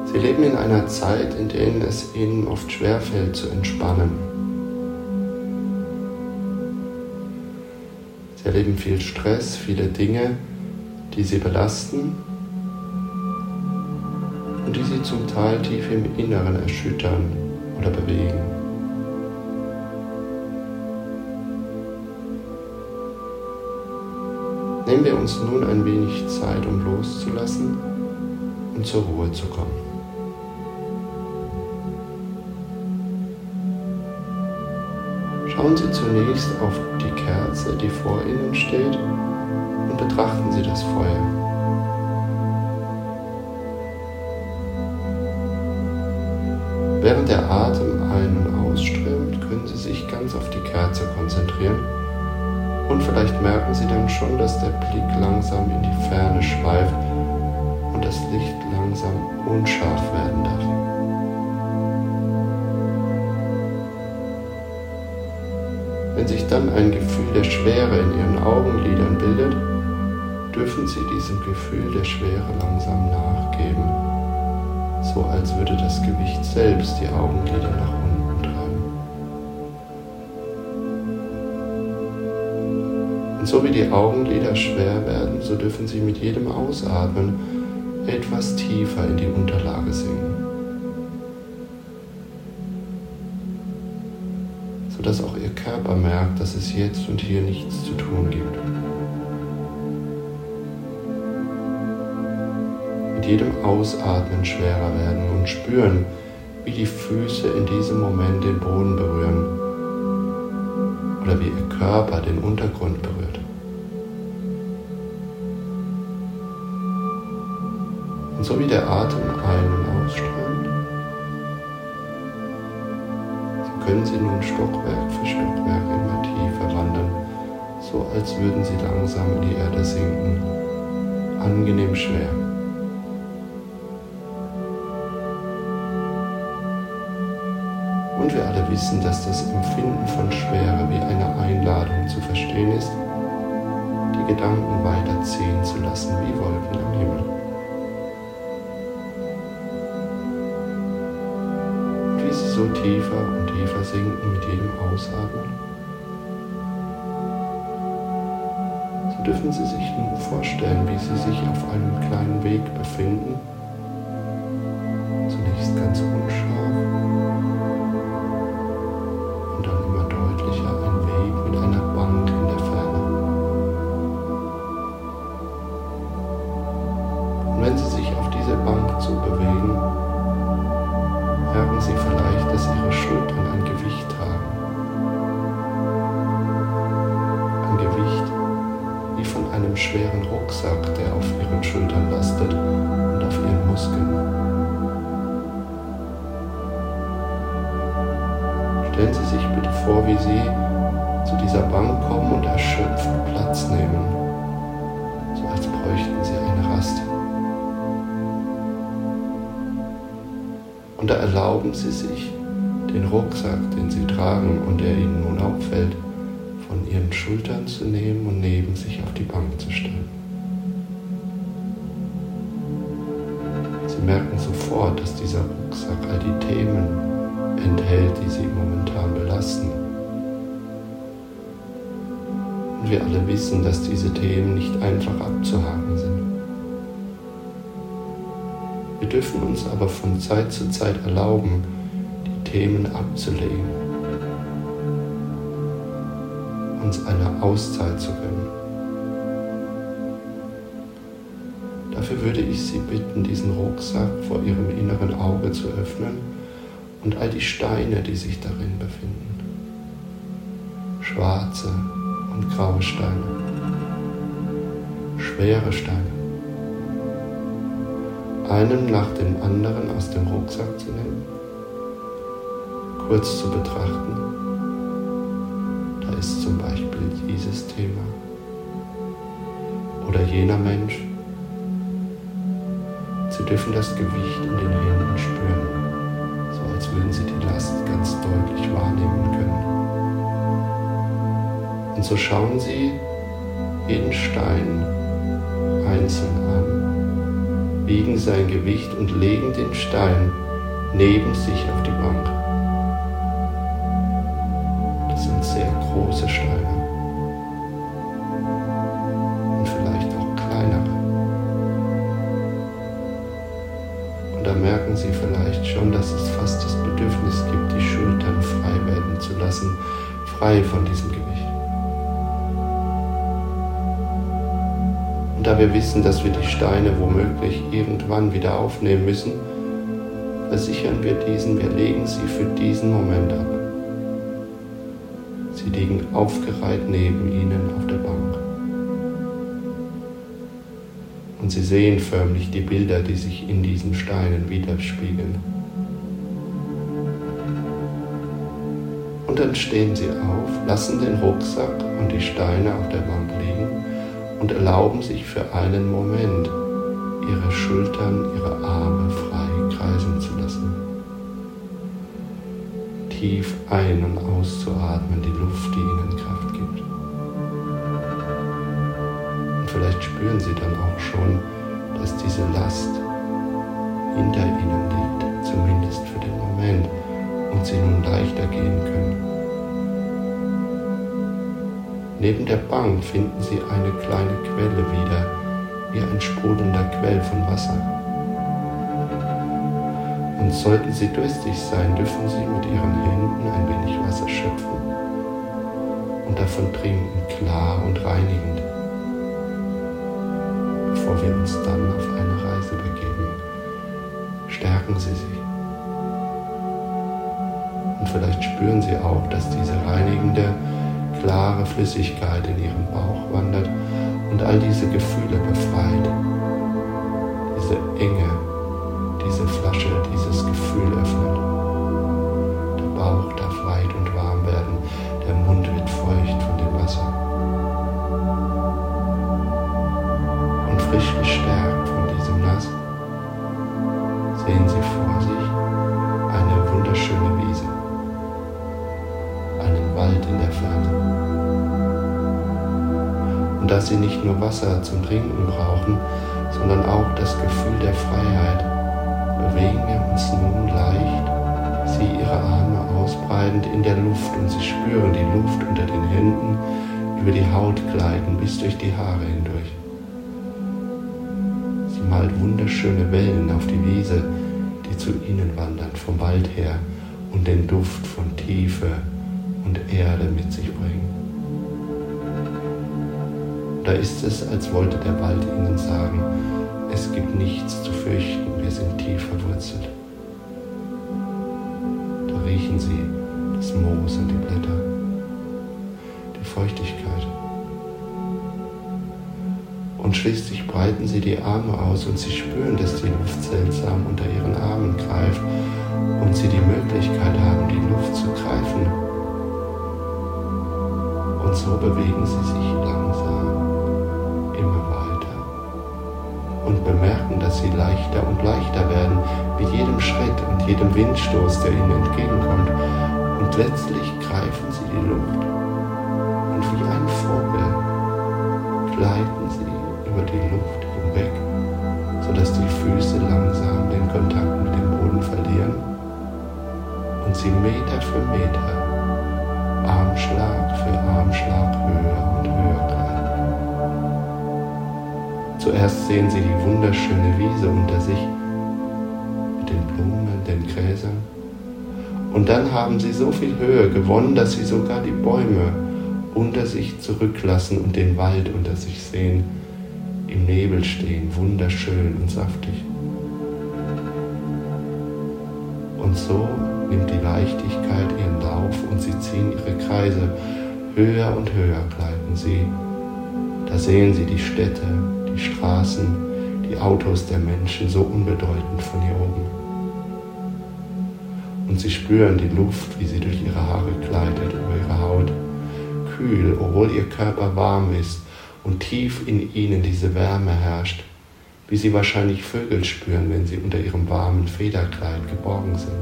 Sie leben in einer Zeit, in der es ihnen oft schwerfällt zu entspannen. Sie erleben viel Stress, viele Dinge, die sie belasten und die sie zum Teil tief im Inneren erschüttern oder bewegen. Nehmen wir uns nun ein wenig Zeit, um loszulassen und zur Ruhe zu kommen. Schauen Sie zunächst auf die Kerze, die vor Ihnen steht, und betrachten Sie das Feuer. Während der Atem ein- und ausströmt, können Sie sich ganz auf die Kerze konzentrieren und vielleicht merken Sie dann schon, dass der Blick langsam in die Ferne schweift und das Licht langsam unscharf werden darf. Wenn sich dann ein Gefühl der Schwere in Ihren Augenlidern bildet, dürfen Sie diesem Gefühl der Schwere langsam nachgeben, so als würde das Gewicht selbst die Augenlider nach unten treiben. Und so wie die Augenlider schwer werden, so dürfen Sie mit jedem Ausatmen etwas tiefer in die Unterlage sinken, sodass auch Ihr Körper merkt, dass es jetzt und hier nichts zu tun gibt. Mit jedem Ausatmen schwerer werden und spüren, wie die Füße in diesem Moment den Boden berühren oder wie Ihr Körper den Untergrund berührt. Und so wie der Atem ein- und ausströmt, können Sie nun Stockwerk für Stockwerk immer tiefer wandern, so als würden Sie langsam in die Erde sinken, angenehm schwer. Und wir alle wissen, dass das Empfinden von Schwere wie eine Einladung zu verstehen ist, die Gedanken weiterziehen zu lassen wie Wolken am Himmel. Und wie sie so tiefer und tiefer sinken mit jedem Ausatmen, so dürfen Sie sich nun vorstellen, wie Sie sich auf einem kleinen Weg befinden, zunächst ganz unscharf und dann immer deutlicher ein Weg mit einer Bank in der Ferne. Und wenn Sie sich auf diese Bank zu bewegen, merken Sie vielleicht, dass Ihre Schultern ein Gewicht tragen. Ein Gewicht wie von einem schweren Rucksack, der auf Ihren Schultern lastet und auf Ihren Muskeln. Stellen Sie sich bitte vor, wie Sie zu dieser Bank kommen und erschöpft Platz nehmen, so als bräuchten Sie eine Rast. Und da erlauben Sie sich, den Rucksack, den Sie tragen und der Ihnen nun auffällt, von Ihren Schultern zu nehmen und neben sich auf die Bank zu stellen. Sie merken sofort, dass dieser Rucksack all die Themen enthält, die Sie momentan belasten. Und wir alle wissen, dass diese Themen nicht einfach abzuhaken sind. Wir dürfen uns aber von Zeit zu Zeit erlauben, die Themen abzulegen, uns eine Auszeit zu gönnen. Dafür würde ich Sie bitten, diesen Rucksack vor Ihrem inneren Auge zu öffnen und all die Steine, die sich darin befinden, schwarze und graue Steine, schwere Steine, einen nach dem anderen aus dem Rucksack zu nehmen, kurz zu betrachten. Da ist zum Beispiel dieses Thema oder jener Mensch. Sie dürfen das Gewicht in den Händen spüren, so als würden Sie die Last ganz deutlich wahrnehmen können. Und so schauen Sie jeden Stein einzeln an, wiegen sein Gewicht und legen den Stein neben sich auf die Bank. Das sind sehr große Steine und vielleicht auch kleinere. Und da merken Sie vielleicht schon, dass es fast das Bedürfnis gibt, die Schultern frei werden zu lassen, frei von diesem Gewicht. Und da wir wissen, dass wir die Steine womöglich irgendwann wieder aufnehmen müssen, versichern wir wir legen sie für diesen Moment ab. Sie liegen aufgereiht neben Ihnen auf der Bank. Und Sie sehen förmlich die Bilder, die sich in diesen Steinen widerspiegeln. Und dann stehen Sie auf, lassen den Rucksack und die Steine auf der Bank liegen und erlauben sich für einen Moment, Ihre Schultern, Ihre Arme frei kreisen zu lassen. Tief ein- und auszuatmen, die Luft, die Ihnen Kraft gibt. Und vielleicht spüren Sie dann auch schon, dass diese Last hinter Ihnen liegt, zumindest für den Moment, und Sie nun leichter gehen können. Neben der Bank finden Sie eine kleine Quelle wieder, wie ein sprudelnder Quell von Wasser. Und sollten Sie durstig sein, dürfen Sie mit Ihren Händen ein wenig Wasser schöpfen und davon trinken, klar und reinigend, bevor wir uns dann auf eine Reise begeben. Stärken Sie sich. Und vielleicht spüren Sie auch, dass diese reinigende, klare Flüssigkeit in Ihren Bauch wandert und all diese Gefühle befreit. Diese Enge, diese Flasche, dieses Gefühl öffnet. Der Bauch darf weit und warm werden, der Mund wird feucht von dem Wasser. Und frisch gestärkt von diesem Nass sehen Sie vor sich eine wunderschöne Wiese, einen Wald in der Ferne. Und da Sie nicht nur Wasser zum Trinken brauchen, sondern auch das Gefühl der Freiheit, bewegen wir uns nun leicht, Sie Ihre Arme ausbreitend in der Luft und Sie spüren die Luft unter den Händen über die Haut gleiten bis durch die Haare hindurch. Sie malt wunderschöne Wellen auf die Wiese, die zu Ihnen wandern, vom Wald her und den Duft von Tiefe und Erde mit sich bringen. Da ist es, als wollte der Wald Ihnen sagen, es gibt nichts zu fürchten, wir sind tief verwurzelt. Da riechen Sie das Moos und die Blätter, die Feuchtigkeit. Und schließlich breiten Sie die Arme aus und Sie spüren, dass die Luft seltsam unter Ihren Armen greift und Sie die Möglichkeit haben, die Luft zu greifen. Und so bewegen Sie sich langsam immer weiter und bemerken, dass Sie leichter und leichter werden mit jedem Schritt und jedem Windstoß, der Ihnen entgegenkommt. Und letztlich greifen Sie die Luft und wie ein Vogel gleiten Sie über die Luft hinweg, sodass die Füße langsam den Kontakt mit dem Boden verlieren und Sie Meter für Meter, Armschlag für Armschlag höher und höher gleiten. Zuerst sehen Sie die wunderschöne Wiese unter sich mit den Blumen, den Gräsern. Und dann haben Sie so viel Höhe gewonnen, dass Sie sogar die Bäume unter sich zurücklassen und den Wald unter sich sehen, im Nebel stehen, wunderschön und saftig. Und so nimmt die Leichtigkeit ihren Lauf und Sie ziehen Ihre Kreise. Höher und höher gleiten Sie. Da sehen Sie die Städte, die Straßen, die Autos der Menschen, so unbedeutend von hier oben. Und Sie spüren die Luft, wie sie durch Ihre Haare gleitet, über Ihre Haut. Kühl, obwohl Ihr Körper warm ist und tief in Ihnen diese Wärme herrscht, wie Sie wahrscheinlich Vögel spüren, wenn sie unter Ihrem warmen Federkleid geborgen sind.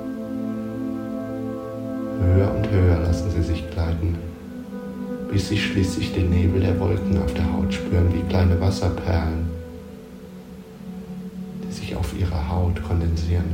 Höher und höher lassen Sie sich gleiten, bis Sie schließlich den Nebel der Wolken auf der Haut spüren, wie kleine Wasserperlen. sich auf ihrer Haut kondensieren.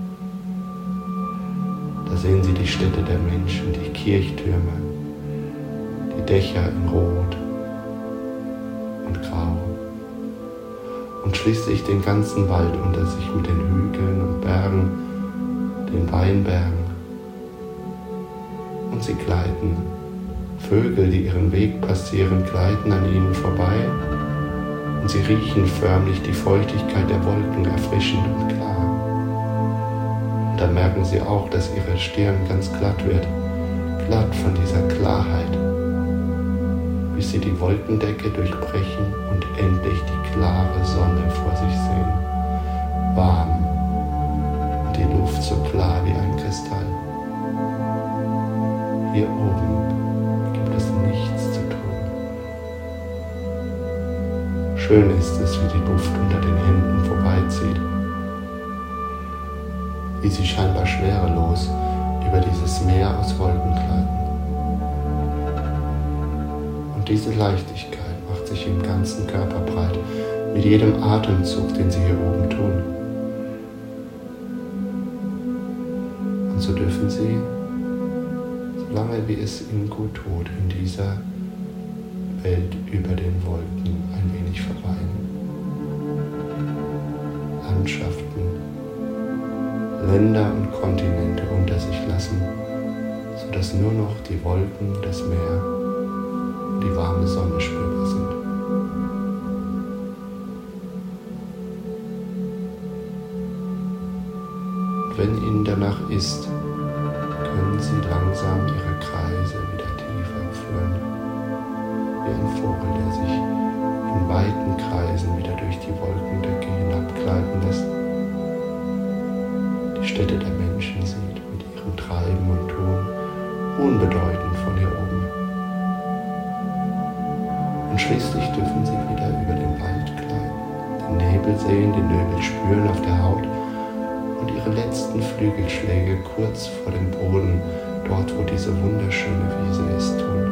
Da sehen Sie die Städte der Menschen, die Kirchtürme, die Dächer in Rot und Grau und schließlich den ganzen Wald unter sich mit den Hügeln und Bergen, den Weinbergen. Und sie gleiten. Vögel, die ihren Weg passieren, gleiten an ihnen vorbei und sie riechen förmlich die Feuchtigkeit der Wolken erfrischend und klar. Und dann merken sie auch, dass ihre Stirn ganz glatt wird, glatt von dieser Klarheit, bis sie die Wolkendecke durchbrechen und endlich die klare Sonne vor sich sehen, warm und die Luft so klar wie ein Kristall. Hier oben gibt es nichts zu tun. Schön ist es, wie die Luft unter den Händen vorbeizieht, wie sie scheinbar schwerelos über dieses Meer aus Wolken gleiten. Und diese Leichtigkeit macht sich im ganzen Körper breit, mit jedem Atemzug, den sie hier oben tun. Und so dürfen sie, solange wie es ihnen gut tut, in dieser Welt über den Wolken ein wenig verweilen. Landschaften, Länder und Kontinente unter sich lassen, sodass nur noch die Wolken, das Meer und die warme Sonne spürbar sind. Und wenn Ihnen danach ist, können Sie langsam Ihre Kreise wieder tiefer führen, wie ein Vogel, der sich in weiten Kreisen wieder durch die Wolkendecke hinabgleiten lässt, die Städte der Menschen sieht mit ihrem Treiben und Tun, unbedeutend von hier oben. Und schließlich dürfen Sie wieder über den Wald gleiten, den Nebel sehen, den Nebel spüren auf der Haut und Ihre letzten Flügelschläge kurz vor dem Boden, dort wo diese wunderschöne Wiese ist, tun.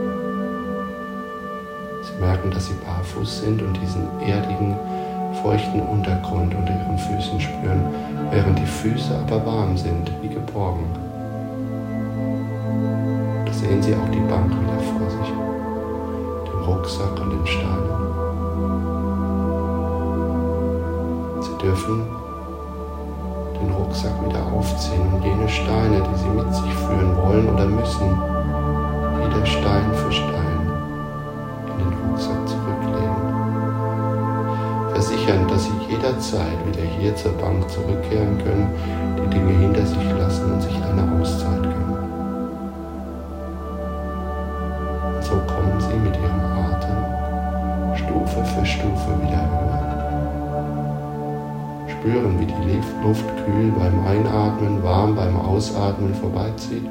Sie merken, dass Sie barfuß sind und diesen erdigen, feuchten Untergrund unter Ihren Füßen spüren, während die Füße aber warm sind, wie geborgen. Da sehen Sie auch die Bank wieder vor sich, den Rucksack und den Steinen. Sie dürfen den Rucksack wieder aufziehen und jene Steine, die Sie mit sich führen wollen oder müssen, wieder Stein für Stein in den Rucksack zurücklegen. Versichern, dass Sie jederzeit wieder hier zur Bank zurückkehren können, die Dinge hinter sich lassen und sich eine Auszeit gönnen. Und so kommen Sie mit Ihrem Atem Stufe für Stufe wieder höher. Spüren, wie die Luft kühl beim Einatmen, warm beim Ausatmen vorbeizieht.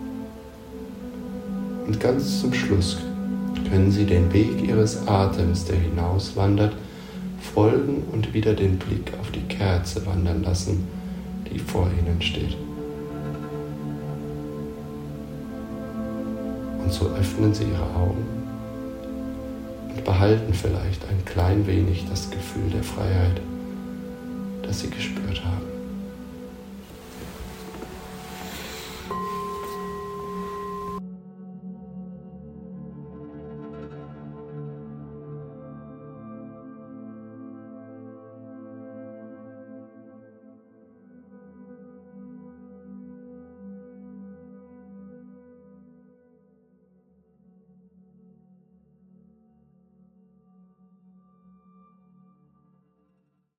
Und ganz zum Schluss können Sie den Weg Ihres Atems, der hinauswandert, folgen und wieder den Blick auf die Kerze wandern lassen, die vor Ihnen steht. Und so öffnen Sie Ihre Augen und behalten vielleicht ein klein wenig das Gefühl der Freiheit, das Sie gespürt haben.